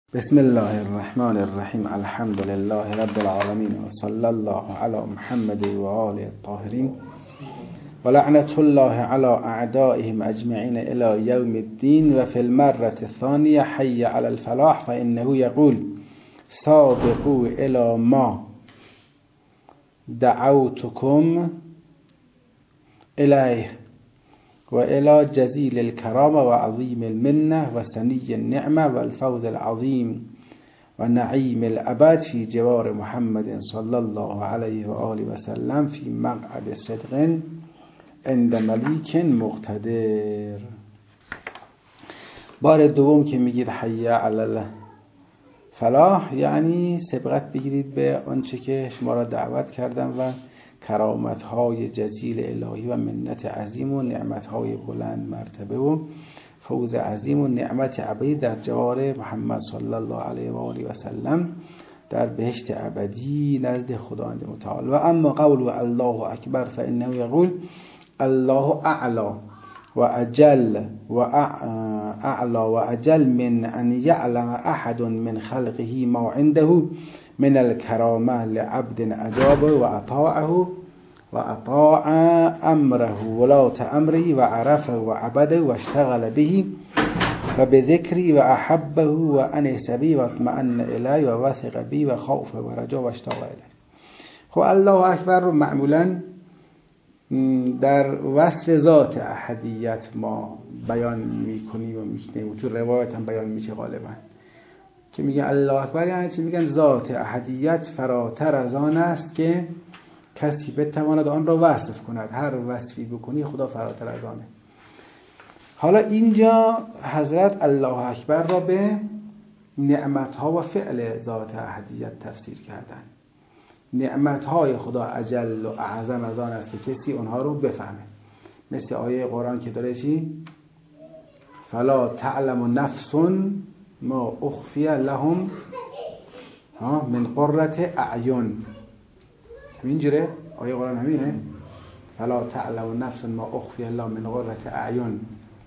بسم الله الرحمن الرحیم. الحمد لله رب العالمین و صلی الله علی محمد و آله الطاهرین و لعنت الله علی اعدائهم اجمعین الی یوم الدین. و فی المرة الثانیه حی علی الفلاح فانه یقول سابقوا الی ما دعوتکم الیه و الی جزیل الکرامه و عظیم المنه و سنی النعمه و الفوز العظیم و نعیم الابد فی جوار محمد صلی الله علیه و آله و سلم فی مقعد صدق عند ملیک مقتدر. بار دوم که میگید حی علی الفلاح یعنی سبقت بگیرید به آنچه که شما را دعوت کردم و کرامت‌های جزیل الهی و منت عظیم و نعمت‌های بلند مرتبه و فوز عظیم و نعمت ابدی در جوار محمد صلی الله علیه و آله و سلم در بهشت ابدی نزد خداوند متعال. و اما قول الله اکبر فانه یقول الله اعلی و اجل و اعلی و اجل من ان یعلم احد من خلقه ما عنده من الكرامه لعبد اجاب و اطاع امره ولاة امره و عرفه و عبده و اشتغل به و بذکری و احبه و انس به و اطمئن الیه و وثق به و خوف و رجا و اشتاق الیه. خب الله اکبر رو معمولا در وصف ذات احدیت ما بیان میکنیم و میشنیم و تو روایت هم بیان میشه غالبا که میگن الله اکبر یعنی چی؟ میگن ذات احدیت فراتر از آن است که کسی بتواند آن را وصف کند. هر وصفی بکنی خدا فراتر از آنه. حالا اینجا حضرت الله اکبر را به نعمتها و فعل ذات احدیت تفسیر کردن. نعمتهای خدا اجل و اعظم از آن است که کسی اونها رو بفهمه، مثل آیه قرآن که داره چی؟ فلا تعلم نفس ما اخفی لهم من قرة اعین. همینجوره آیه قرآن همینه، فلا تعلم نفس ما اخفی لهم من قرة اعین.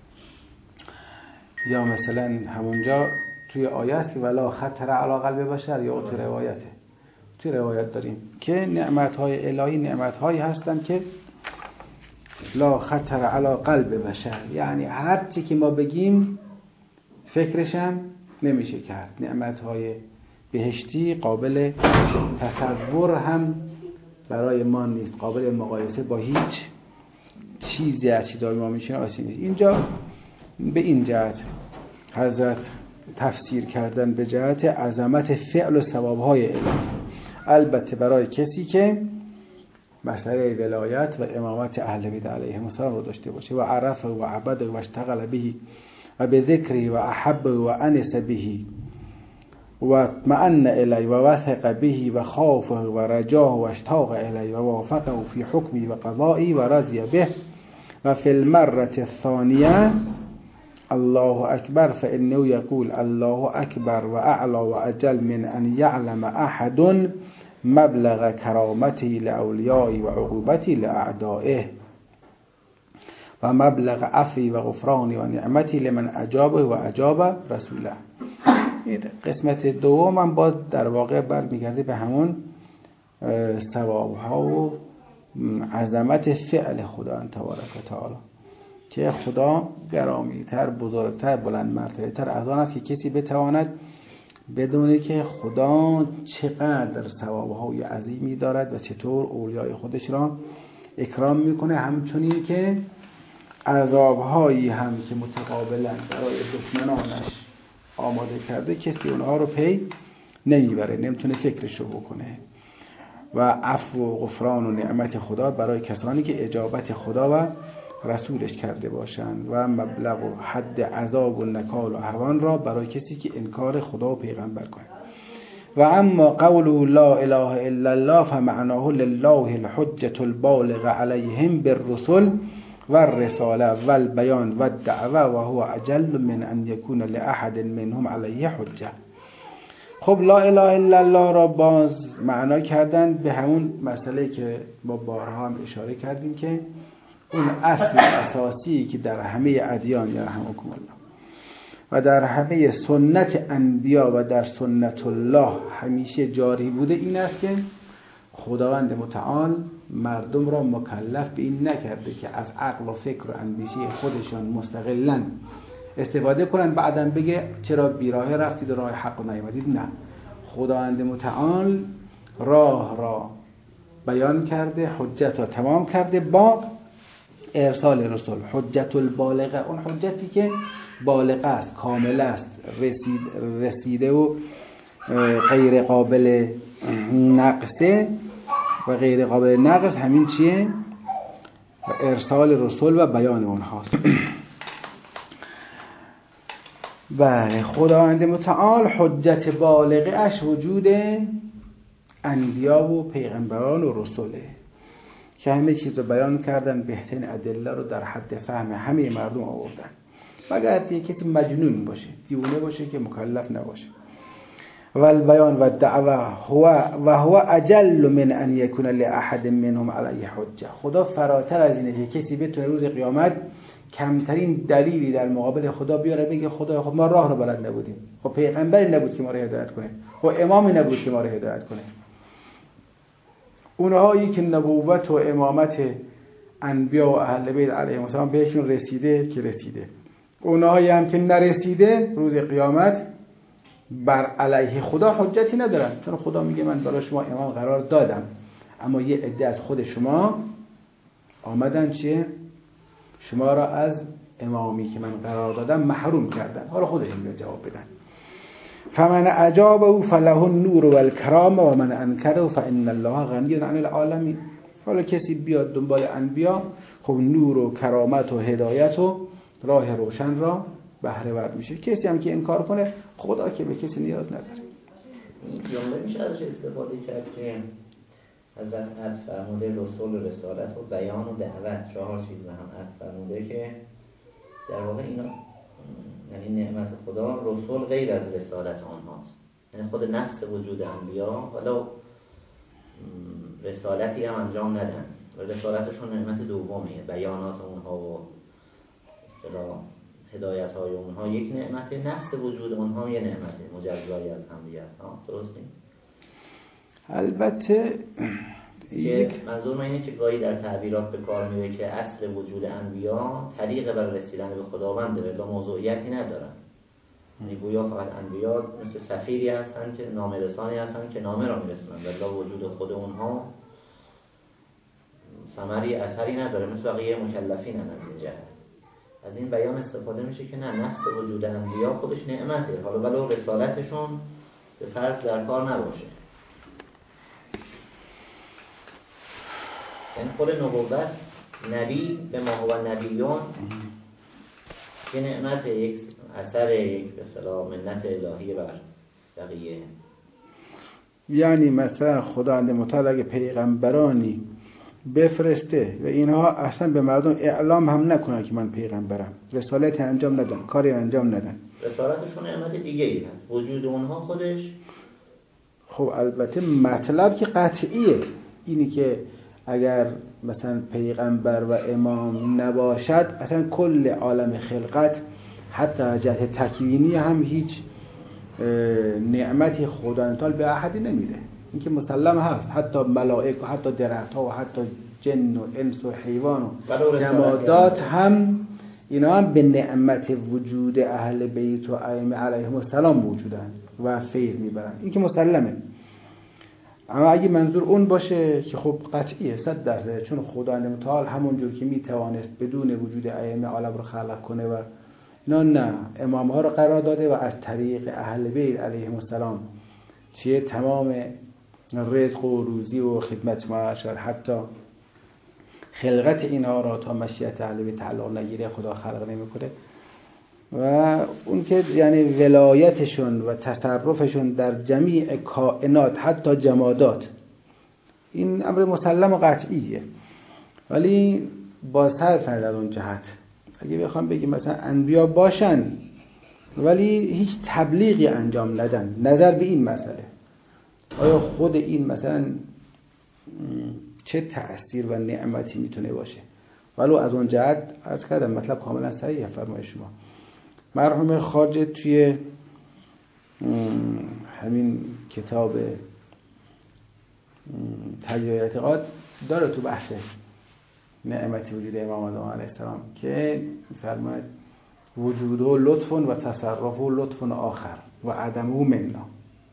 یا مثلا همونجا توی آیه است که ولا خطر علی قلب بشر، یا تو روایته، توی روایت داریم که نعمتهای الهی نعمتهایی هستند که لا خطر علی قلب بشر، یعنی هر چی که ما بگیم فکرشم نمیشه کرد. نعمتهای بهشتی قابل تصور هم برای ما نیست، قابل مقایسه با هیچ چیزی از چیزهای ما میشناسیم نیست. اینجا به این جهت حضرت تفسیر کردن به جهت عظمت فعل و ثوابهای الهی، البته برای کسی که مسئله ولایت و امامت اهل بیت علیهم السلام رو داشته باشه و عرفه و عبده و اشتغل به و به ذکری و احب و انس به و اطمئن الی و وثق به و خافه و رجاه و اشتاق الی و وافقه فی حکمی و قضایی و رضی به. و فی المرة الثانیه الله اکبر فانه یقول الله اکبر و اعلی و اجل من ان یعلم احد مبلغ کرامته لاولیاء و عقوبته لاعدائه و مبلغ عفو و غفران و نعمتی لمن اجابه و اجاب رسوله. قسمت دوم هم باز در واقع برمیگرده به همون ثوابها و عظمت فعل خدا تبارک و تعالی که خدا گرامی‌تر، بزرگتر، بلند مرتبه تر از آن است که کسی بتواند بدونه که خدا چقدر ثوابهای عظیمی دارد و چطور اولیای خودش را اکرام میکنه، همچنین که عذابهایی هم که متقابلا برای دشمنانش آماده کرده کسی اونها رو پی نمیبره، نمیتونه فکرشو بکنه. و عفو و غفران و نعمت خدا برای کسانی که اجابت خدا و رسولش کرده باشند و مبلغ و حد عذاب و نکال و هوان را برای کسی که انکار خدا و پیغمبر کنه. و اما قول لا اله الا الله فمعناه لله الحجة البالغ علیهم بالرسل و الرساله و البیان و الدعوه و هو اجل من ان یکون لاحد منهم علیه حجه. خب لا اله الا الله را باز معنا کردن به همون مسئله که با بارها هم اشاره کردیم که اون اصل اساسی که در همه ادیان یا رحمکم الله و در همه سنت انبیا و در سنت الله همیشه جاری بوده این است که خداوند متعال مردم را مکلف به این نکرده که از عقل و فکر و اندیشه خودشان مستقلاً استفاده کنن بعداً بگه چرا بیراه رفتید و راه حق و نیامدید. نه، خداوند متعال راه را بیان کرده، حجت را تمام کرده با ارسال رسول. حجت البالغه، اون حجتی که بالغه است، کامل است، رسیده و غیر قابل نقصه و غیر قابل نقص، همین چیه؟ ارسال رسول و بیان اونهاست. بله، خداوند متعال حجت بالغه اش وجود انبیا و پیغمبران و رسوله که همه چیز رو بیان کردن، بهترین ادله رو در حد فهم همه مردم آوردن. مگر یک کسی مجنون باشه، دیوانه باشه که مکلف نباشه. و البیان و الدعوه هو اجل من ان یکون لاحد منهم علیه حجه. خدا فراتر از اینه که کسی بتونه روز قیامت کمترین دلیلی در مقابل خدا بیاره بگه خدا خب ما راه رو بلد نبودیم، خب پیغمبری نبود که ما رو هدایت کنه، خب امامی نبود که ما رو هدایت کنه. اونهایی که نبوت و امامت انبیا و اهل بیت علیهم السلام بهشون رسیده که رسیده، اونهایی هم که نرسیده روز قیامت بر علیه خدا حجتی ندارن، چون خدا میگه من برای شما امام قرار دادم، اما یه عده از خود شما آمدن چیه؟ شما را از امامی که من قرار دادم محروم کردن. حالا خودشون میاد جواب بدن. فمن اجابه فله النور والکرامه و من انکره فان الله غنی عن العالمین. حالا کسی بیاد دنبال انبیا، خب نور و کرامت و هدایت و راه روشن را بهره ور میشه. کسی هم که انکار کنه، خدا که به کسی نیاز نداره. جمله میشه ازش استفاده کرد که حضرت عطف فرموده رسول و رسالت و بیان و دعوت، 4 چیز به هم عطف فرموده که در واقع اینا یعنی نعمت خدا رسول غیر از رسالت آنهاست، یعنی خود نفس وجود انبیا ولو رسالتی هم انجام ندن و رسالتشون نعمت دومیه، بیانات اونها و اصطلاح هدایت های اونها یک نعمته، نفس وجود اونها یه نعمته مجزایی از هم دیگه. درسته؟ البته منظور من اینه که گاهی در تعبیرات به کار میره که اصل وجود انبیا طریق برای رسیدن به خداونده، ولی موضوعیتی ندارن. یعنی گویا فقط انبیا مثل سفیری هستن که نامه رسانی هستن که نامه را میرسونن، ولی وجود خود اونها ثمری اثری نداره، مثل بقیه مکلفین از این جهت. از این بیان استفاده میشه که نه، نفس وجود انبیا خودش نعمته، حالا ولو رسالتشون به فرض در کار نباشه. یعنی خود نبوت، نبی به ما هو نبیون، که نعمت یک اثر، یک به اصطلاح منت الهی بر بقیه. یعنی مثلا خداوند متعال اگه پیغمبرانی بفرسته و اینها اصلا به مردم اعلام هم نکنن که من پیغمبرم، رسالت انجام ندن، کاری انجام ندن، رسالتشون نعمت دیگه ای هست، وجود اونها خودش. خب البته مطلب که قطعیه، اینی که اگر مثلا پیغمبر و امام نباشد اصلا کل عالم خلقت حتی جهت تکوینی هم هیچ نعمتی خداوند تعالی به احدی نمیده. این که مسلم هست، حتی ملائکه و حتی درخت‌ها و حتی جن و انس و حیوان و جمادات هم اینا هم به نعمت وجود اهل بیت و ائمه علیهم السلام موجودن و فیض میبرن. این که مسلمه. اما اگه منظور اون باشه که خب قطعیه 100%، چون خداوند متعال همونجور که میتوانست بدون وجود ائمه عالم رو خلق کنه و نه امام ها رو قرار داده و از طریق اهل بیت علیهم السلام چیه تمام رزق و روزی و خدمت معاشر حتی خلقت اینها را تا مشیت اهل بیت تعلق نگیره خدا خلق نمیکنه. و اون که یعنی ولایتشون و تصرفشون در جمیع کائنات حتی جمادات، این امر مسلم و قطعیه. ولی با صرف نظر اون جهت اگه بخوام بگیم مثلا انبیا باشن ولی هیچ تبلیغی انجام ندن، نظر به این مسئله آیا خود این مثلا چه تأثیر و نعمتی میتونه باشه؟ ولو از اون جهت عرض کردم مطلب کاملا صحیحه فرمای شما، مرحوم خواجه توی همین کتاب تجربه اعتقاد داره تو بحث نعمت وجود امام آدم علیه السلام که می‌فرماید وجوده لطف و تصرف لطف آخر و عدمه منا.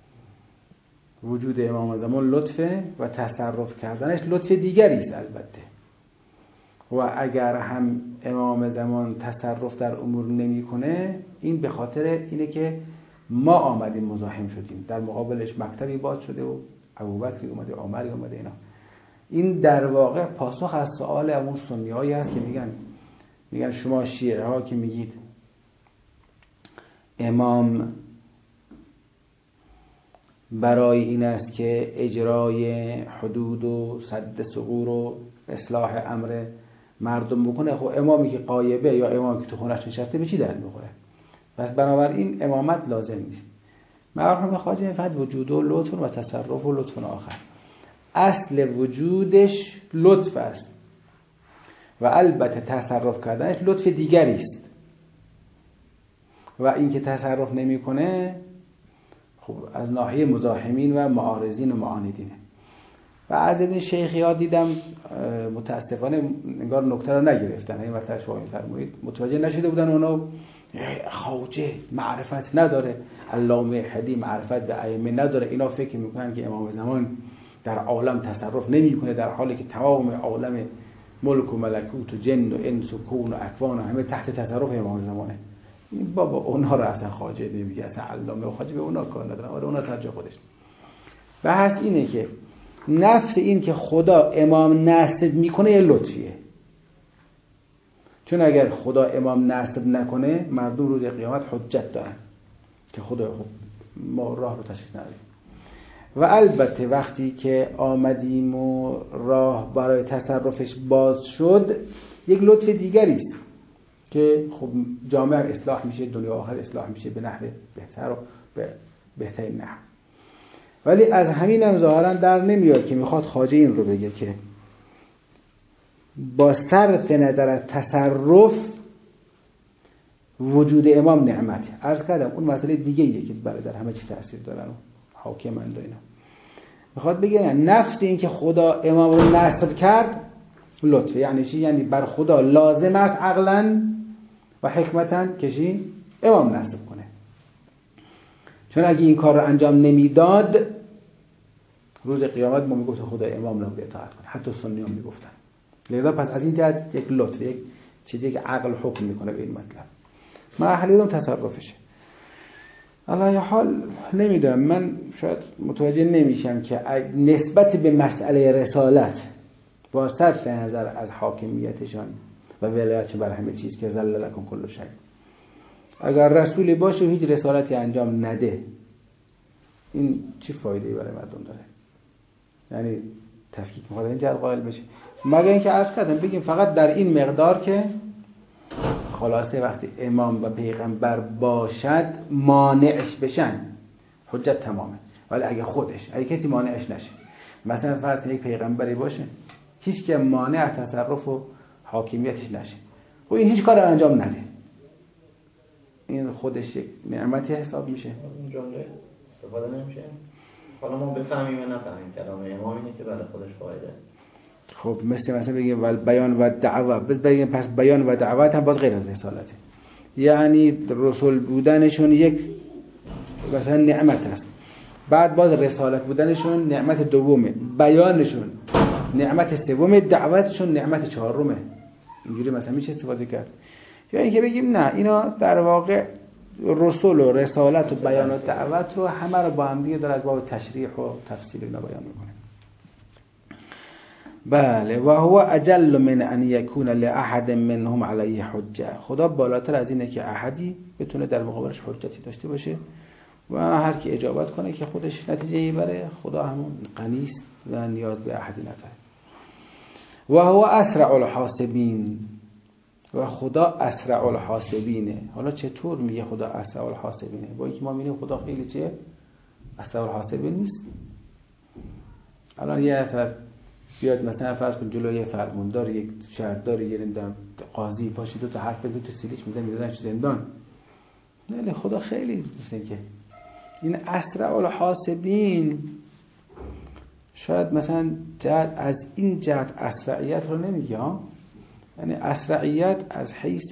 وجود امام زمان لطفه و تصرف کردنش لطف دیگری است البته. و اگر هم امام زمان تصرف در امور نمی‌کنه، این به خاطر اینه که ما آمدیم مزاحم شدیم، در مقابلش مکتبی باز شده و ابوبکری اومده، عمری اومده. اینا این در واقع پاسخ از سوال اون سنی‌هایی هست که میگن شما شیعه ها که میگید امام برای این است که اجرای حدود و سد ثغور و اصلاح امر مردم بکنه. خب امامی که غایبه یا امامی که تو خونش نشسته به چی در میخوره؟ پس بنابراین امامت لازم نیست. مرحوم خواجه فقط وجود و لطف و تصرف و لطف آخر، اصل وجودش لطف است و البته تصرف کردنش لطف دیگری است و این که تصرف نمیکنه خب از ناحیه مزاحمین و معارضین و معاندینه. و از این شیخی ها دیدم متاسفانه انگار نکته رو نگرفتن. این وقت شما می‌فرمایید متوجه نشده بودن اونا خواجه معرفت نداره، علامه حدی معرفت به ائمه نداره، اینا فکر میکنن که امام زمان در عالم تصرف نمیکنه، در حالی که تمام عالم ملک و ملکوت و جن و انس و کون و اکوان و همه تحت تصرف امام زمانه. این بابا اونها رو اصلا خواجه نمیگه، اصلا علامه و خواجه به اونا کار ندارن. آره اونا سر جای خودش. بحث اینه که نفس این که خدا امام نصب میکنه یه لطفیه، چون اگر خدا امام نصب نکنه مردم روز قیامت حجت دارن که خدا خب ما راه رو تشخیص ندیم. و البته وقتی که آمدیم و راه برای تصرفش باز شد یک لطف دیگری است که خب جامعه اصلاح میشه، دنیا آخر اصلاح میشه به نحو بهتر و به بهترین نحو. ولی از همین هم ظاهرا در نمیاد که میخواد خواجه این رو بگه که با صرف نظر از تصرف وجود امام نعمته. عرض کردم اون مسئله دیگه ایه که برای در همه چی تأثیر دارن و حاکمند و اینا. میخواد بگه نفس این که خدا امام رو نصب کرد لطفه. یعنی چی؟ یعنی بر خدا لازم است عقلا و حکمتا کشی امام نصب کنه، چون اگه این کار رو انجام نمیداد روز قیامت ما میگفت خدا امام رو اطاعت کنه. حتی سنی هم میگفتن. لذا پس از این جهت یک لطف، یک چیزی که عقل حکم میکنه به این مطلب، مرحله اون تصرفشه. علی حال نمیدونم، من شاید متوجه نمیشم که نسبت به مسئله رسالت با صرف نظر از حاکمیتشان و ولایتشان بر همه چیز که ذل لکم کل شیء، اگر رسولی باشه و هیچ رسالتی انجام نده، این چه فایده‌ای برای مردم داره؟ یعنی تفکیک میخواد اینجا قائل بشه، مگر اینکه عرض کردم بگیم فقط در این مقدار که خلاصه وقتی امام و پیغمبر باشد مانعش بشن حجت تمامه. ولی اگه کسی مانعش نشه، مثلا فرض یک پیغمبری باشه هیچ که مانع از تصرف و حاکمیتش نشه و این هیچ کار انجام نده، این خودش یک نعمتی حساب میشه. این جمله استفاده نمیشه. حالا ما بفهمیم یا نفهمیم کلام امام اینه که برای خودش فایده. خب مثلا بگیم ول بیان و دعوت، بگیم پس بیان و دعوت هم باز غیر از رسالته. یعنی رسول بودنشون یک مثلا نعمت است، بعد باز رسالت بودنشون نعمت دومه، بیانشون نعمت سومه، دعوتشون نعمت چهارمه. اینجوری مثلا میشه استفاده کرد. یا اینکه بگیم نه، اینا در واقع رسول و رسالت و بیان و دعوت رو همه رو با هم دیگه داره از باب تشریح و تفصیل اینا بیان میکنه. بله، و هو اجل من ان یکون لاحد منهم علیه حجه. خدا بالاتر از اینه که احدی بتونه در مقابلش حجتی داشته باشه و هر کی اجابت کنه که خودش نتیجه بره. خدا همون غنی است و نیاز به احدی نداره. و هو اسرع الحاسبین، و خدا اسرع الحاسبینه. حالا چطور میگه خدا اسرع الحاسبینه؟ با اینکه ما میگیم خدا خیلی چه اسرع الحاسبین نیست. الان یه نفر بیاد مثلا فرض کن جلوی فرماندار، یک شهردار، یه قاضی پاشید دو تا حرف بزنه تو سیلیش میذارنش زندان، نه خدا خیلی دوسته که این اسرع الحاسبین شاید مثلا از این جهت اسرعیت رو نمیگه، یعنی اسرعیت از حیث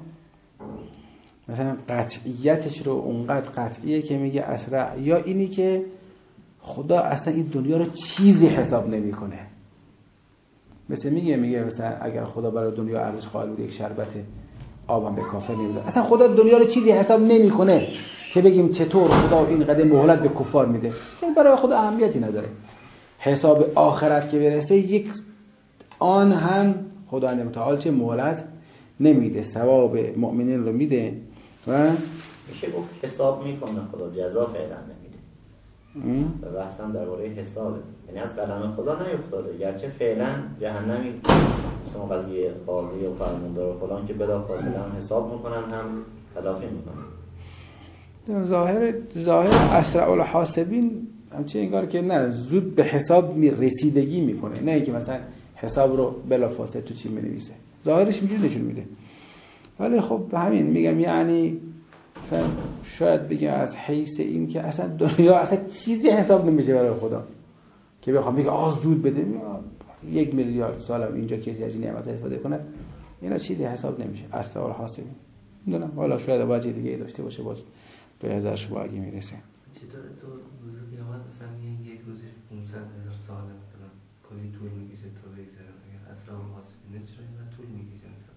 مثلا قطعیتش رو اونقدر قطعیه که میگه اسرع، یا اینی که خدا اصلا این دنیا رو چیزی حساب نمیکنه. مثل میگه مثلا اگر خدا برای دنیا ارزش قائل بود یک شربت آبم به کافر نمیده، اصلا خدا دنیا رو چیزی حساب نمیکنه که بگیم چطور خدا این قدر مهلت به کفار میده، این برای خدا اهمیتی نداره. حساب آخرت که برسه یک آن هم خدا متعال چه مهلت نمیده، ثواب مؤمنین رو میده و میشه گفت حساب میکنه خدا، جزا فعلا نمیده. و بحثم درباره حسابه، یعنی از قدم خدا نیفتاده، گرچه فعلا جهنمی مثل قضیه قاضی و فرماندار و فلان که بلافاصله هم حساب میکنن هم تلافی میکنن. ظاهر اسرع الحاسبین همچه انگار که نه زود به حساب رسیدگی میکنه، نه اینکه مثلا حساب رو بلافاصله تو چی مینویسه، ظاهرش اینجوری نشون میده. ولی خب همین میگم، یعنی مثلا شاید بگم از حیث این که اصلا دنیا اصلا چیزی حساب نمیشه برای خدا که بخوام بگم زود بده 1 میلیارد سالم اینجا کسی از این نعمت استفاده کنه، اینا چیزی حساب نمیشه. اسرع الحاسبین میدونم، حالا شاید واجه دیگه داشته باشه، باز به ازش با اگه میرسه. چطور تو روز قیامت مثلا یک روزش 500,000 ساله مثلا کلی طول میکشه تا بگذره، اگر اسرع الحاسبین چرا اینقدر طول میکشه مثلا؟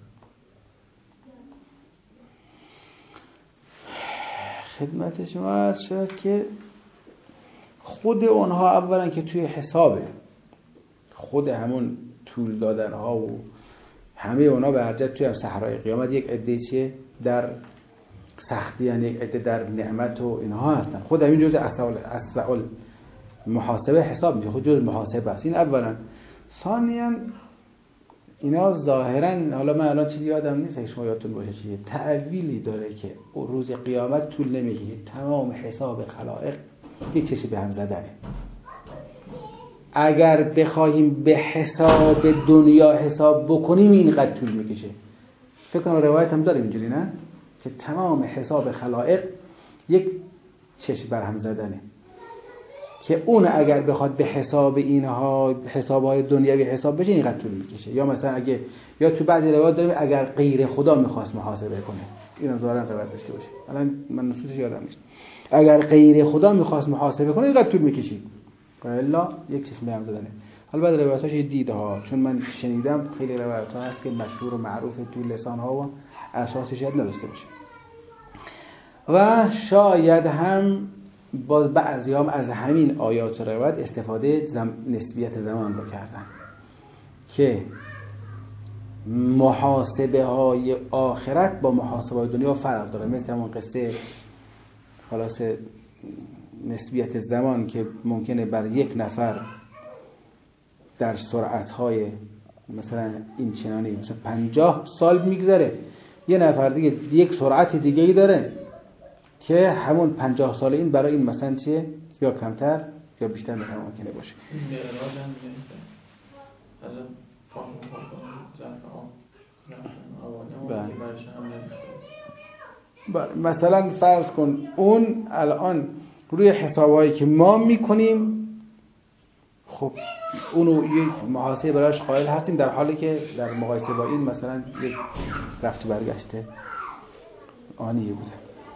خدمت شما عرض شد که خود اونها اولا که توی حسابه، خود همون طول دادن ها و همه اونا به هر جهت توی صحرای قیامت یک عده چیه در سختی، یعنی یک عده در نعمت و اینها هستن. خود همین جزء اسرع محاسبه حساب میشه، خود جزء محاسبه است. این اولا. ثانیاً اینا ظاهراً، حالا من الان چیزی یادم نیست شما یادتون باشه چیه، تعویلی داره که روز قیامت طول نمیکشه، تمام حساب خلائق یک چشی به هم زدنه. اگر بخوایم به حساب دنیا حساب بکنیم اینقدر طول میکشه. فکر کنم روایت هم داره اینجوری، نه؟ که تمام حساب خلائق یک چشم بر هم زدنه، که اون اگر بخواد به حساب اینها حسابهای دنیوی حساب بشه اینقدر طول میکشه. یا مثلا اگه، یا تو بعضی روایات داریم اگر غیر خدا میخواست محاسبه کنه، اینا ظاهرا روایت داشته باشه، الان من نصوصش یادم نیست، اگر غیر خدا میخواست محاسبه کنه اینقدر طول میکشید، الا یک چشم به هم زدنه. حالا بعد روایتاش دیده ها، چون من شنیدم خیلی روایت ها هست که مشهور و معروف تو لسان ها و اساسش یاد نداشته باشه. و شاید هم باز بعضی هم از همین آیات و روایت استفاده نسبیت زمان رو کردن که محاسبه های آخرت با محاسبه های دنیا فرق داره. مثل همون قصه خلاص نسبیت زمان که ممکنه بر یک نفر در سرعت های مثلا این چنانی مثلا 50 سال میگذره، یه نفر دیگه یک سرعت دیگه‌ای داره که همون 50 سال این برای این مثلا چیه، یا کمتر یا بیشتر مثلا ممکنه باشه. مثلا فرض کن اون الان روی حسابایی که ما میکنیم، خب اونو یک محاسبه براش قائل هستیم، در حالی که در مقایسه با این مثلا یک رفت و برگشته آنیه بوده.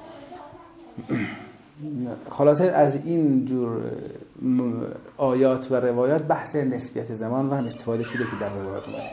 خلاصه از این جور آیات و روایات بحث نسبیت زمان و هم استفاده شده که در روایات اومده.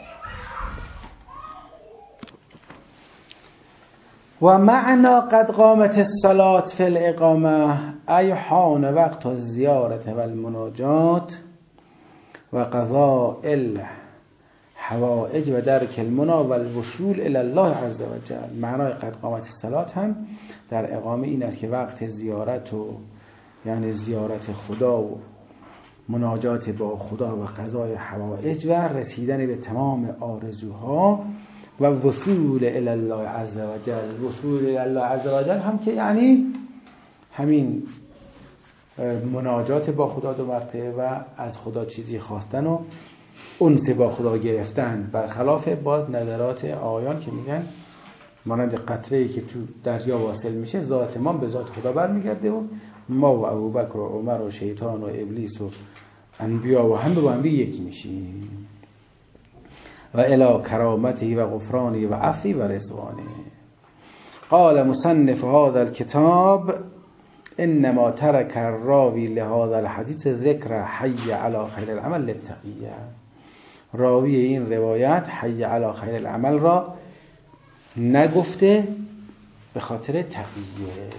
و معنا قد قامت الصلاة فی الاقامه ای حان وقت الزیارت و المناجات و قضاء الحوائج و درک المنی و الوصول الی الله عز و جل. معنای قد قامت الصلاة هم در اقامه این است که وقت زیارت و یعنی زیارت خدا و مناجات با خدا و قضای حوائج و رسیدن به تمام آرزوها و وصول الی الله عز و جل. وصول الی الله عز و جل هم که یعنی همین مناجات با خدا 2 مرتبه و از خدا چیزی خواستن و انس با خدا گرفتن، برخلاف باز نظرات آیان که میگن مانند قطره‌ای که تو دریا واصل میشه، ذات ما به ذات خدا برمیگرده و ما و ابوبکر و عمر و شیطان و ابلیس و انبیا و همه با هم یکی میشیم. و الی کرامته و غفرانه و عفوی و رضوانه. قال مصنف هذا الكتاب انما ترك الراوی لهذا الحديث ذکر حی علی خیر العمل للتقیه. راوی این روایت حی علی خیر العمل را نگفته به خاطر تقیه.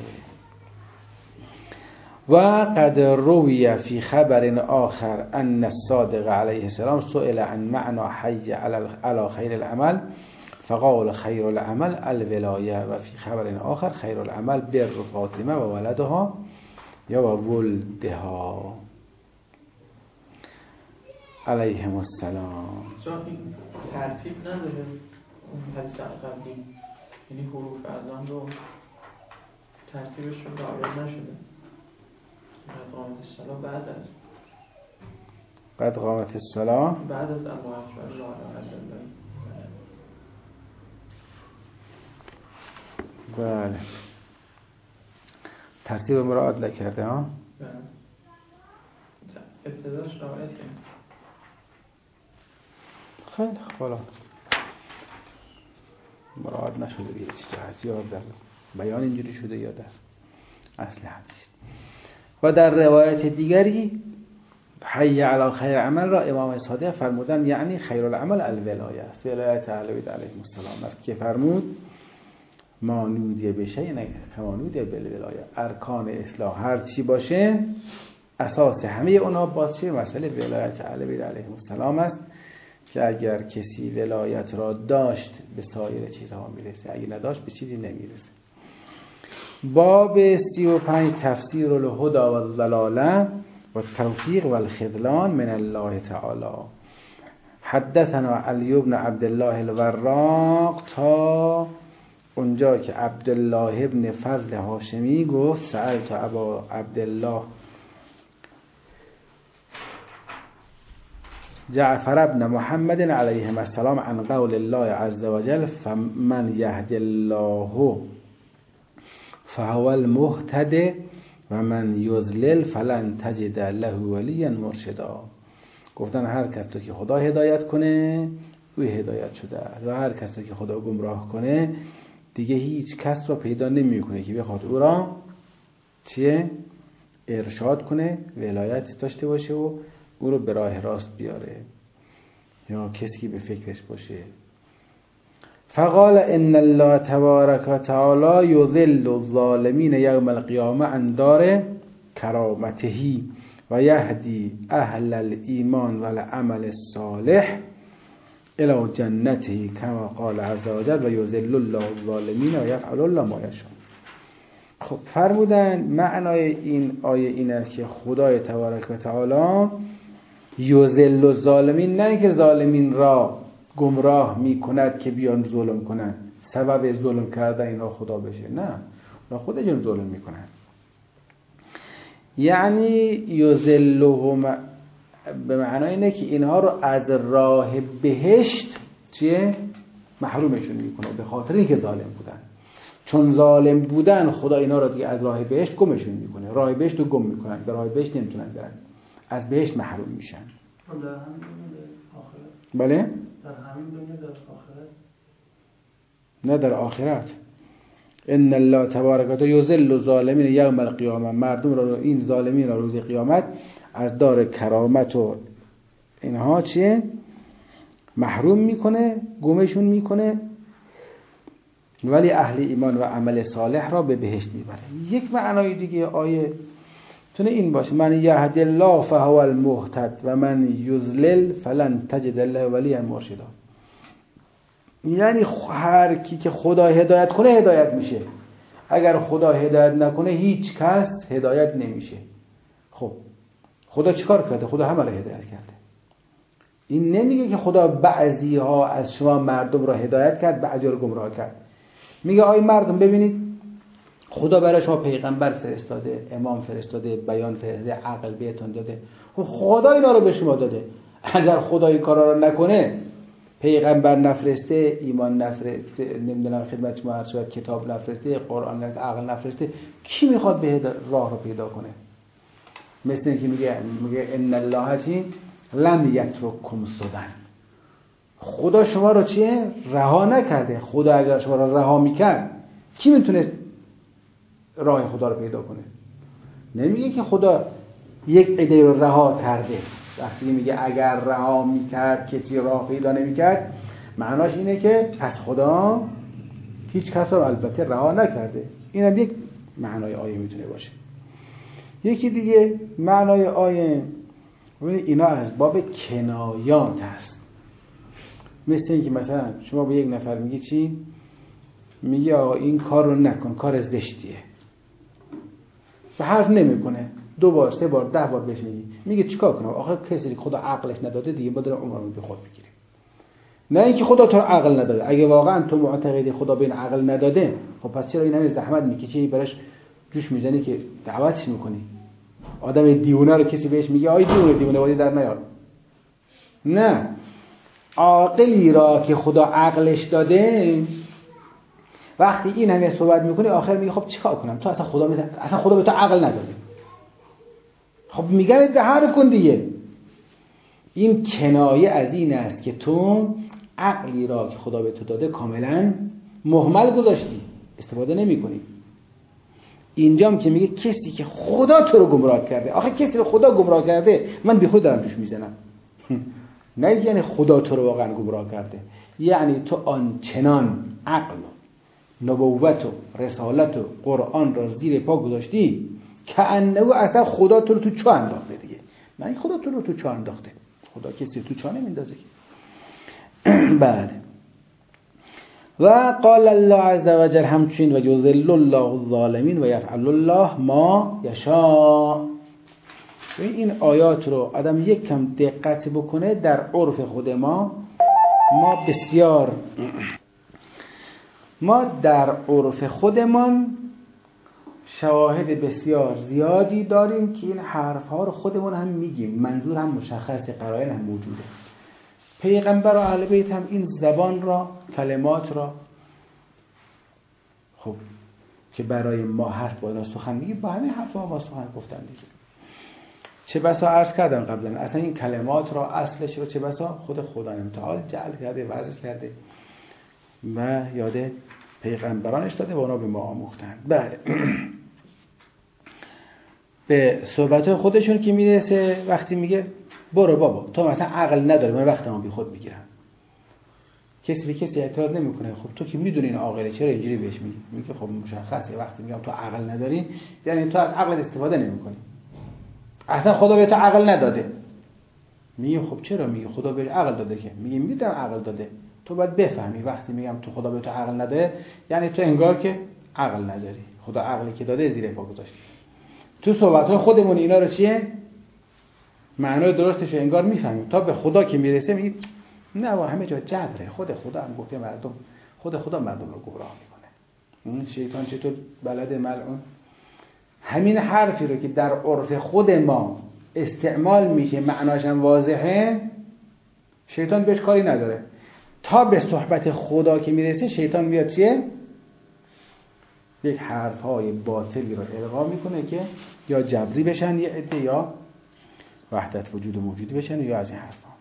و قد روی فی خبر آخر ان الصادق علیه السلام سئل عن معنى حی علی خیر العمل فقال خیر العمل الولایه و فی خبر آخر خیر العمل بر فاطمه و ولدها یا و ولدها علیهم السلام. جا این ترتیب نداره اون حدیث قبلی، یعنی حروف اذان رو ترتیبش رو رعایت نشده. قد قامت الصلاة قد قامت الصلاة بعد از الله اکبر لا اله الا الله. بله، ترتیب مراعات نکرده ها. بله، ابتداش رعایت کرد. خیلی خوب، مراعات نشده به هیچ جهت، یا در بیان اینجوری شده یا در اصل حدیث. و در روایت دیگری حی علی خیر عمل را امام صادق فرمودن یعنی خیر العمل الولایه، ولایت اهل بیت علیهم السلام است که فرمود ما نودیه بشه یعنی کما نودیه بالولایه. ارکان اصلاح هر چی باشه اساس همه اونا باشه مسئله ولایت اهل بیت علیهم السلام است که اگر کسی ولایت را داشت به سایر چیزها میرسه، اگه نداشت به چیزی نمیرسه. باب 35 تفسیر الهدى و الضلاله و التوفیق و الخذلان من الله تعالی. حدثنا علی بن عبدالله الوراق تا اونجا که عبدالله ابن فضل هاشمی گفت سألت ابا عبدالله جعفر ابن محمد علیهم السلام عن قول الله عز وجل فمن یهد الله فهو المهتد و من یضلل فلن تجد له ولیا مرشدا. گفتن هر کسی که خدا هدایت کنه او هدایت شده است و هر کسی که خدا گمراه کنه دیگه هیچ کس را پیدا نمیکنه که بخواد او را ارشاد کنه، ولایت داشته باشه و او رو به راه راست بیاره یا کسی به فکرش باشه. فقال ان الله تبارک و تعالی یذل الظالمین یوم القیامه عن دار کرامته و یهدی اهل الایمان و العمل الصالح الى جنته کما قال عز وجل و یذل الله الظالمین و یفعل الله ما یشاء. خب فرمودن معنای این آیه این است که خدای تبارک و تعالی یذل الظالمین، نه اینکه ظالمین را گمراه می کند که بیان ظلم کنند، سبب ظلم کردن اینا خدا بشه، نه، اونا خودشون ظلم می کنند. یعنی یذلهم به معنای اینه که اینها رو از راه بهشت محرومشون میکنه به خاطر اینکه ظالم بودن. چون ظالم بودن خدا اینا رو دیگه از راه بهشت گمشون میکنه، راه بهشت رو گم میکنن، به راه بهشت نمیتونن برن، از بهشت محروم میشن. در همین دنیا آخرت. بله؟ در همین دنیا در آخرت. نه در آخرت. ان الله تبارک و تعالی یذل الظالمین یوم القیامه، مردم را این ظالمین را روز قیامت از دار کرامت و اینها محروم میکنه، گمشون میکنه، ولی اهل ایمان و عمل صالح را به بهشت میبره. یک معنای دیگه آیه تونه این باشه من یهد الله فهو المهتد و من یضلل فلن تجد له ولیا مرشدا. یعنی هر کی که خدا هدایت کنه هدایت میشه، اگر خدا هدایت نکنه هیچ کس هدایت نمیشه. خب خدا چیکار کرده؟ خدا همه را هدایت کرده. این نمیگه که خدا بعضی ها از شما مردم را هدایت کرد بعضی ها را گمراه کرد. میگه آی مردم ببینید خدا برای شما پیغمبر فرستاده، امام فرستاده، بیان فرستاده، عقل بهتون داده، خدا اینا رو به شما داده. اگر خدا این کارا رو نکنه پیغمبر نفرسته، ایمان نفرسته، نمیدونم خدمت شما عرض شد کتاب نفرسته، قرآن نفرسته، عقل نفرسته، کی میخواد به راه رو پیدا کنه؟ مثل اینکه میگه ان الله لم یترککم سدى، خدا شما رو چیه؟ رها نکرده. خدا اگر شما رو رها میکرد کی میتونه راه خدا رو پیدا کنه؟ نمیگه که خدا یک عده رو رها کرده. وقتی میگه اگر رها میکرد کسی راه پیدا نمیکرد، معناش اینه که پس خدا هیچ کس رو البته رها نکرده. اینم یک معنای آیه میتونه باشه. یکی دیگه معنای آیه، اینا از باب کنایات هست. مثل اینکه مثلا شما به یک نفر میگی چی؟ میگی آقا این کار رو نکن، کار زشتیه، و حرف نمیکنه. 2 بار 3 بار 10 بار بهش میگه چیکار کنم؟ آخه کسی خدا عقلش نداده دیگه، ما داریم عمرمون به خود بگیریم. نه اینکه خدا تو رو عقل نداده. اگه واقعا تو معتقدی خدا به این عقل نداده، خب پس چرا این همه زحمت میکشی براش جوش میزنی که دعوتش میکنی؟ آدم دیوونه رو کسی بهش میگه آی دیوونه وادی در نیار. نه، عاقلی را که خدا عقلش داده وقتی این همه صحبت میکنه آخر میگه خب چیکار کنم؟ تو اصلا خدا به تو عقل نداده. خب میگم حرف کن دیگه. این کنایه از این است که تو عقلی را که خدا به تو داده کاملا مهمل گذاشتی، استفاده نمی کنی. اینجام که میگه کسی که خدا تو رو گمراه کرده. آخه کسی رو خدا گمراه کرده من بی خود دارم توش میزنم. نه یعنی خدا تو رو واقعا گمراه کرده، یعنی تو آنچنان عقل و نبوت و رسالت و قرآن را زیر پا گذاشتی که انه اصلا خدا تو رو تو چاه انداخته دیگه. نه خدا تو رو تو چاه انداخته، خدا کسی تو چاه نمیندازه. بله. و قال الله عز وجل همچنین و یذل الله الظالمین و یفعل الله ما یشاء. این آیات رو آدم یک کم دقت بکنه، در عرف خود ما در عرف خودمان شواهد بسیار زیادی داریم که این حرفها رو خودمون هم میگیم، منظور هم مشخص، قرائن هم موجوده. پیغمبر و اهل بیت هم این زبان را، کلمات را خب که برای ما حرف با سخن میگیم، با همین حرفها با سخن گفتن دیگه. چه بسا عرض کردم قبلا، اصلا این کلمات را اصلش رو چه بسا خود خدای متعال جعل کرده، وضع کرده و یاد پیغمبرانش داده و اونا به ما آموختند. بله. به صحبت خودشون که میرسه وقتی میگه برو بابا تو مثلا عقل نداری، من وقتمو بی خود میگیرم. کسی به کسی اعتراض نمیکنه. خب تو که میدونی این عاقله چرا اینجوری بهش میگی؟ میگه خب مشخصه وقتی میگم تو عقل نداری یعنی تو از عقلت استفاده نمیکنی، اصلا خدا به تو عقل نداده. میگه خب چرا؟ میگه خدا بهش عقل داده. که میگه میدونم عقل داده، تو باید بفهمی وقتی میگم تو خدا به تو عقل نداده یعنی تو انگار که عقل نداری، خدا عقلی که داده زیر پا گذاشته. تو صحبت‌های خودمون اینا رو چیه؟ معنای درستش انگار میفهمیم، تا به خدا که میرسه میگیم نه همه جا جبره، خود خدا هم گفته مردم، خود خدا مردم رو گمراه میکنه. این شیطان چطور بلد ملعون همین حرفی رو که در عرف خود ما استعمال میشه معناش هم واضحه، شیطان بهش کاری نداره. تا به صحبت خدا که میرسه شیطان میاد چیه؟ یک حرفهای باطلی رو القا میکنه که یا جبری بشن یه عده، یا وحدت وجود موجودی بشن، یا از این حرفا.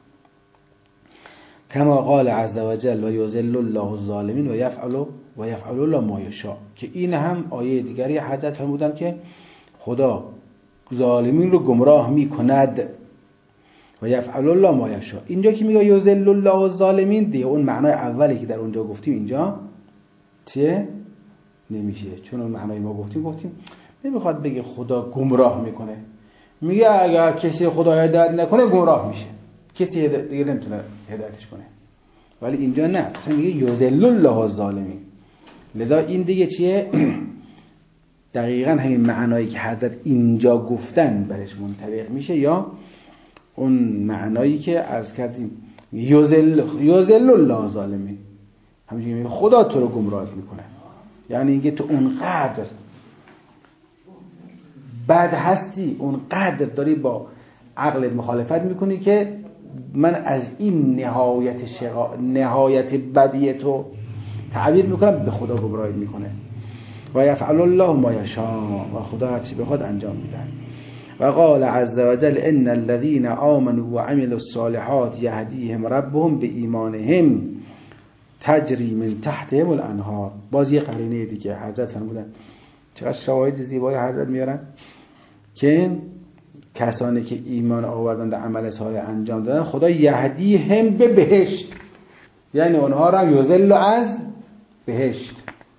کما قال عز وجل و یذل الله الظالمین و یفعل الله ما یشاء، که این هم آیه دیگری حضرت فرمودن که خدا ظالمین رو گمراه میکند و یفعل الله ما یشاء. اینجا که میگه یذل الله الظالمین دیگه اون معنای اولی که در اونجا گفتیم اینجا چیه؟ نمیشه، چون اون معنای ما گفتیم نمیخواد بگه خدا گمراه میکنه، میگه اگر کسی خدا هدایت نکنه گمراه میشه، کسی دیگه نمیتونه هدایتش کنه. ولی اینجا نه، اصلا میگه یذل الله الظالمین. لذا این دیگه چیه؟ دقیقاً همین معنایی که حضرت اینجا گفتن برش منطبق میشه، یا اون معنایی که عرض کردیم یذل الله الظالمین، همینجوری میگه خدا تو رو گمراه میکنه، یعنی اینکه تو اونقدر بد هستی، اونقدر داری با عقلت مخالفت میکنی که من از این نهایت بدی تو تعبیر میکنم، به خدا گمراهی میکنه. و یفعل الله ما یشاء، و خدا هر چی بخواد انجام میده. و قال عز وجل ان الذين آمنوا وعملوا الصالحات يهديهم ربهم بإيمانهم تجری من تحتهم الانهار. باز یه قرینه دیگه حضرت فرمودن، چقدر شواهد زیبای حضرت میارن که کسانی که ایمان آوردند و عمل صالح انجام دادن خدا یهدیهم به بهشت، یعنی اونها را یذل از بهشت.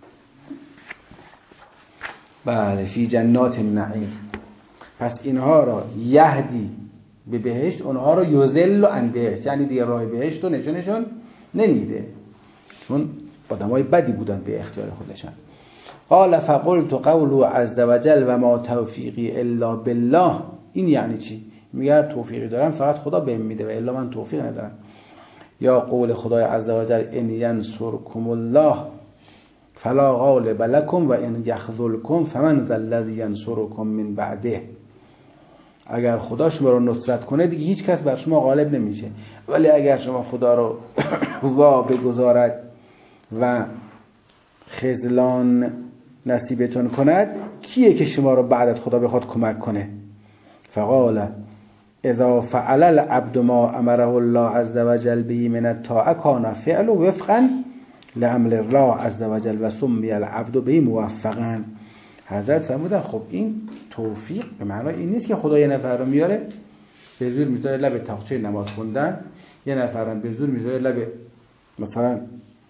بله، فی جنات النعیم. پس اینها را یهدی به بهشت، اونها را یذل عن بهشت، یعنی دیگه راه بهشت رو نشونشون نمیده، چون آدمای بدی بودن به اختیار خودشان. قال فقلت قوله عز وجل و ما توفیقی الا بالله. این یعنی چی؟ میگه توفیقی دارم فقط خدا بهم میده و الا من توفیق ندارم. یا قول خدای عز وجل ان ینصرکم الله فلا غالب لكم و ان یخذلکم فمن ذا الذی ینصرکم من بعده. اگر خدا شما رو نصرت کنه دیگه هیچ کس بر شما غالب نمیشه، ولی اگر شما خدا رو وا بگذارد و خذلان نصیبتون کند، کیه که شما رو بعد از خدا بخواد کمک کنه؟ فقال اذا فعل العبد ما امره الله عز وجل به من الطاعه کان فعل وفقا لامر الله عز وجل و سمی العبد به موفقا. حضرت فرمودن خب این توفیق به معنای این نیست که خدا یه نفر رو میاره به زور میذاره لب تاقچه نماز خوندن، یه نفر رو به زور میذاره لب مثلا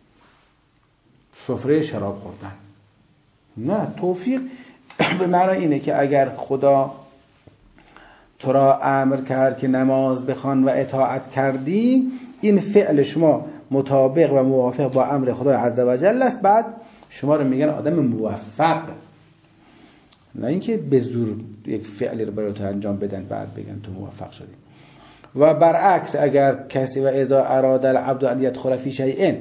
سفره شراب خوردن. نه، توفیق به معنای اینه که اگر خدا تو را امر کرد که نماز بخوان و اطاعت کردی، این فعل شما مطابق و موافق با امر خدای عز و جل است، بعد شما رو میگن آدم موفق. نه اینکه به زور یک فعلی رو برای تو انجام بدن بعد بگن تو موفق شدی. و برعکس اگر کسی و اذا اراد العبد ان يدخل في شيء،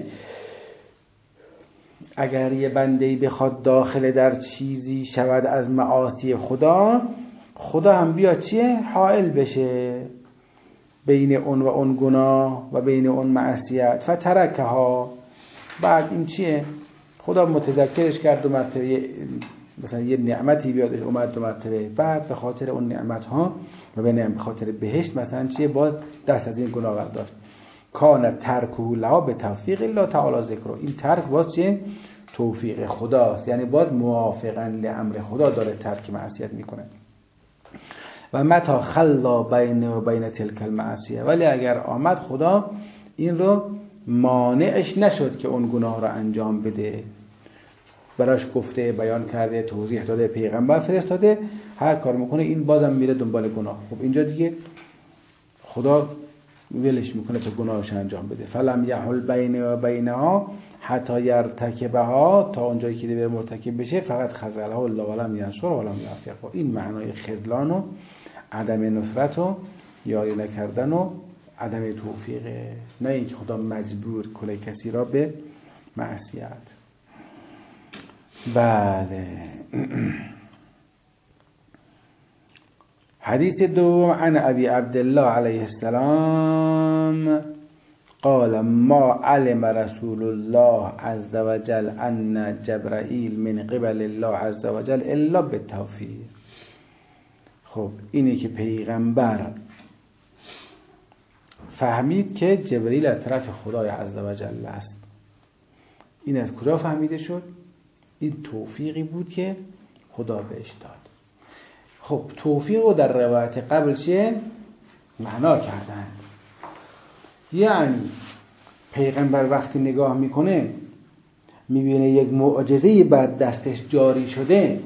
اگر یه بنده‌ای بخواد داخل در چیزی شود از معاصی خدا، خدا هم بیا چیه؟ حائل بشه بین اون و اون گناه و بین اون معصیت. فترکها، بعد این چیه؟ خدا متذکرش کرد دو مرتبه، مثلا یه نعمتی بیادش اومد دو مرتبه، بعد به خاطر اون نعمت ها و به خاطر بهشت مثلا چیه؟ باز دست از این گناه برداشت. کان ترکه لها به توفیق الله تعالی ذکر. این ترک باز چیه؟ توفیق خداست، یعنی باز موافقا لامر خدا داره ترک معصیت میکنه. و متا خلا بین و بین تلک المعصیه، ولی اگر آمد خدا این رو مانعش نشد که اون گناه رو انجام بده، براش گفته، بیان کرده، توضیح داده، پیغمبر فرستاده، هر کار میکنه این بازم میره دنبال گناه. خب اینجا دیگه خدا ولش میکنه تا گناهش انجام بده. فلم یحل بین و بینها حتی یرتکبها، تا اونجایی که دیگه مرتکب بشه، فقط خذلها الله ولم ینصر ولم یوفق. این معنای خذلان و عدم نصرت و یاری نکردن و عدم توفیقه، نه اینکه خدا مجبور کنه کسی را به معصیت. بله. حدیث دوم عن ابی عبدالله علیه السلام قال ما علم رسول الله عز وجل ان جبرائیل من قبل الله عز وجل الا بالتوفیق. خب اینه که پیغمبر فهمید که جبرئیل از طرف خدای عز وجل است. این از کجا فهمیده شد؟ این توفیقی بود که خدا بهش داد. خب توفیق رو در روایت قبل چیه؟ معنا کردن. یعنی پیغمبر وقتی نگاه میکنه میبینه یک معجزه‌ای بر دستش جاری شده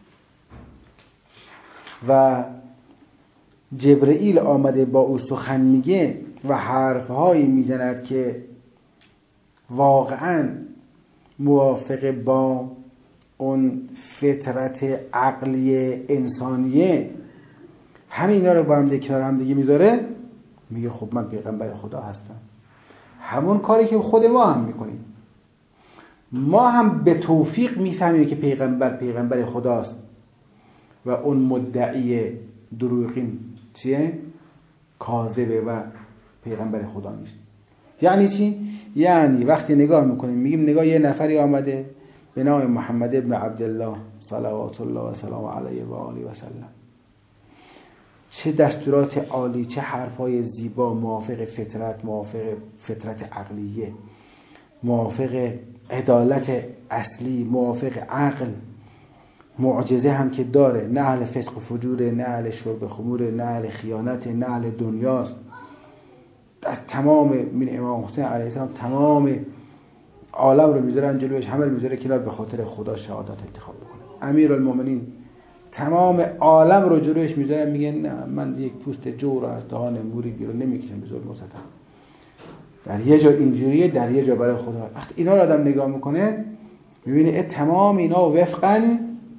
و جبرئیل آمده با او سخن میگه و حرفهایی میزند که واقعا موافق با اون فطرت عقلی انسانیه، همه اینا رو با هم کنار هم دیگه میذاره، میگه خب من پیغمبر خدا هستم. همون کاری که خود ما هم میکنیم. ما هم به توفیق میفهمیم که پیغمبر خداست و اون مدعی دروغین چیه؟ کاذبه و پیغمبر خدا نیست. یعنی چی؟ یعنی وقتی نگاه میکنیم میگیم نگاه یه نفری آمده به نام محمد ابن عبدالله صلوات الله و سلام علیه و آله و سلم، چه دستورات عالی، چه حرفای زیبا، موافق فطرت، موافق فطرت عقلیه، موافق عدالت اصلی، موافق عقل، معجزه هم که داره، نه اهل فسق و فجوره، نه اهل شرب خموره، نه اهل خیانت، نه اهل دنیاست. در تمام من امام حسین علیه السلام تمام عالم رو میذارن جلوش، همه رو میذاره کنار به خاطر خدا شهادت انتخاب بکنه. امیرالمومنین تمام عالم رو جلوش میذارن، میگن نه من یک پوست جو رو از دهان موری بیرون نمیکشم به ظلم و ستم. در یه جا اینجوریه، در یه جا برای خدا. وقتی اینا رو آدم نگاه میکنه میبینه تمام اینا وفقاً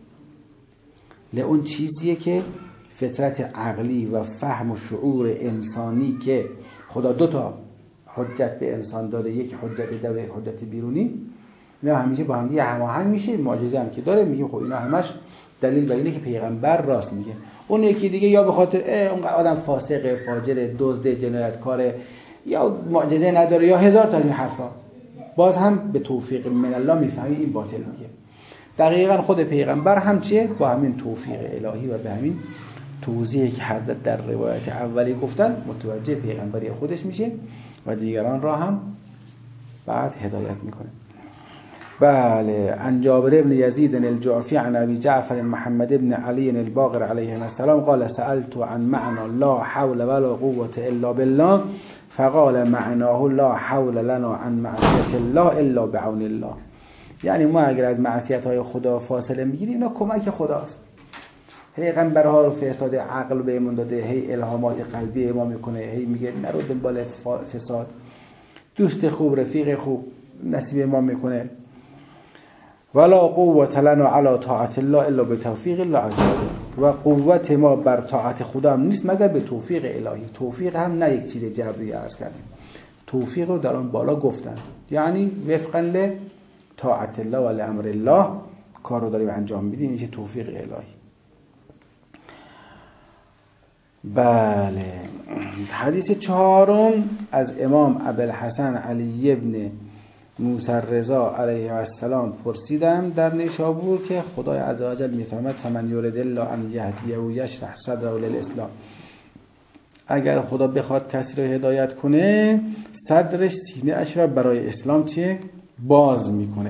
اون چیزیه که فطرت عقلی و فهم و شعور انسانی که خدا دو تا حجت به انسان داده، یک حجت داخلی، یک حجت بیرونی، اینا همیشه با هم دیگه هماهنگ میشه. معجزه هم که داره میگه خب اینا همش دلیل بر اینه که پیغمبر راست میگه. اون یکی دیگه یا به خاطر اون آدم فاسق، فاجر، دزد، جنایتکاره، یا معجزه نداره، یا هزار تا این حرفا، باز هم به توفیق من الله میفهمی این باطل میگه. دقیقاً خود پیغمبر هم چیه؟ با همین توفیق الهی و به همین توضیحی که حضرت در روایت اولی گفتن متوجه پیغمبری خودش میشه و دیگران را هم بعد هدایت میکنه. بله. عن جابر بن يزيد الجعفي عن ابي جعفر محمد بن علي الباقر عليه السلام قال سألت عن معنى لا حول ولا قوة الا بالله فقال معناه لا حول لنا عن معصية الله الا بعون الله. یعنی ما اگر از معصیت‌های خدا فاصله میگیریم اینا کمک خداست. پیغمبرها رو فرستاده، عقل بهمون داده، هی الهامات قلبی ما میکنه، هی میگه نرو دنبال فساد، دوست خوب، رفیق خوب نصیب ما میکنه. ولا قوة لنا على طاعة الله الا بتوفیق الله عز وجل. و قوت ما بر طاعت خدا هم نیست مگر به توفیق الهی. توفیق هم نه یک چیز جبری عرض کردیم، توفیق رو در آن بالا گفتن، یعنی وفقا ل طاعت الله و لامر الله کار رو داریم انجام میدیم، میشه توفیق الهی. بله. حدیث چهارم از امام ابوالحسن علی ابن موسی الرضا علیه السلام پرسیدم در نیشابور که خدای عزوجل میفرماد فمن یرید الله ان یهدیه یشرح صدره للاسلام، اگر خدا بخواد کسی رو هدایت کنه صدرش، سینه اش را برای اسلام چیه؟ باز میکنه.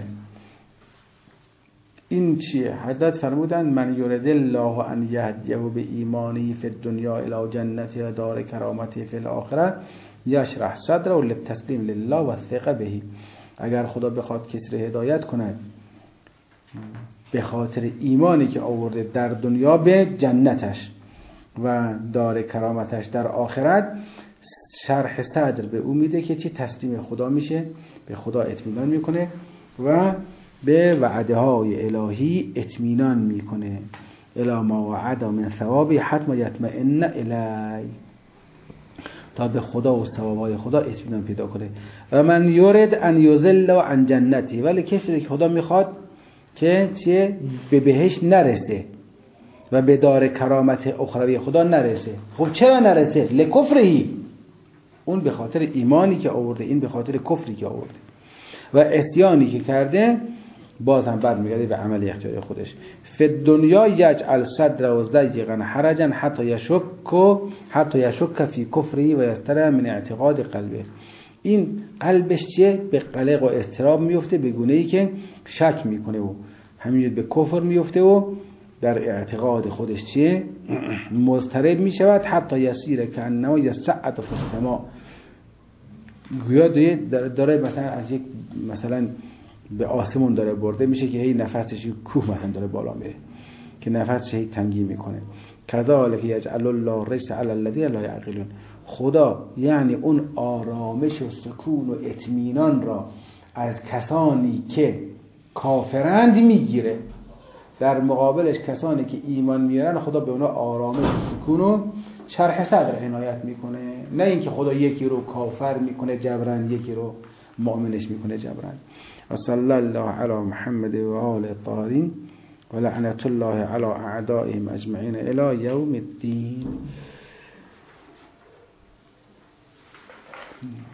این چیه؟ حضرت فرمودن من یرید الله ان یهدیه به ایمانی فی الدنیا الی جنته دار کرامته فی الاخره یشرح صدره للتسلیم لله و الثقه به. اگر خدا بخواد کسی رو هدایت کنه به خاطر ایمانی که آورده در دنیا به جنتش و دار کرامتش در آخرت، شرح صدر به او میده که چی؟ تسلیم خدا میشه، به خدا اطمینان میکنه و به وعده های الهی اطمینان میکنه. الی ما وعد من ثوابی حتما یطمئن الی، تا به خدا و ثوابای خدا اطمینان پیدا کنه. و من یرید ان یضل عن جنتی، ولی کسی که خدا میخواد که چیه؟ به بهشت نرسه و به دار کرامت اخروی خدا نرسه. خب چرا نرسه؟ لکفرهی، اون به خاطر ایمانی که آورده، این به خاطر کفری که آورده و عصیانی که کرده، باز هم برمیگرده به عمل اختیاری خودش. فی الدنیا یجعل صدره و ضیقا حرجا حتی یشک فی کفری و یستره من اعتقاد قلبه. این قلبش چیه؟ به قلق و اضطراب میفته، به گونه‌ای که شک میکنه و همینجور به کفر میفته و در اعتقاد خودش چیه؟ مضطرب میشود. حتی یسیر که انما یصعد فی السماء، گویا داره مثلا از یک مثلا به آسمون داره برده میشه که هی نفسش کوه مثلا داره بالا میره که نفسش هی تنگی میکنه. کذالک یجعل الله الرجس علی الذین لا یعقلون. خدا یعنی اون آرامش و سکون و اطمینان را از کسانی که کافرند میگیره، در مقابلش کسانی که ایمان میارن خدا به اونا آرامش و سکون و شرح صدر عنایت میکنه. نه اینکه خدا یکی رو کافر میکنه جبران، یکی رو مؤمنش میکنه جبران. صلی الله علی محمد و آل الطاهرین و لعنت الله علی اعدائهم اجمعین الی یوم الدین. Hmm.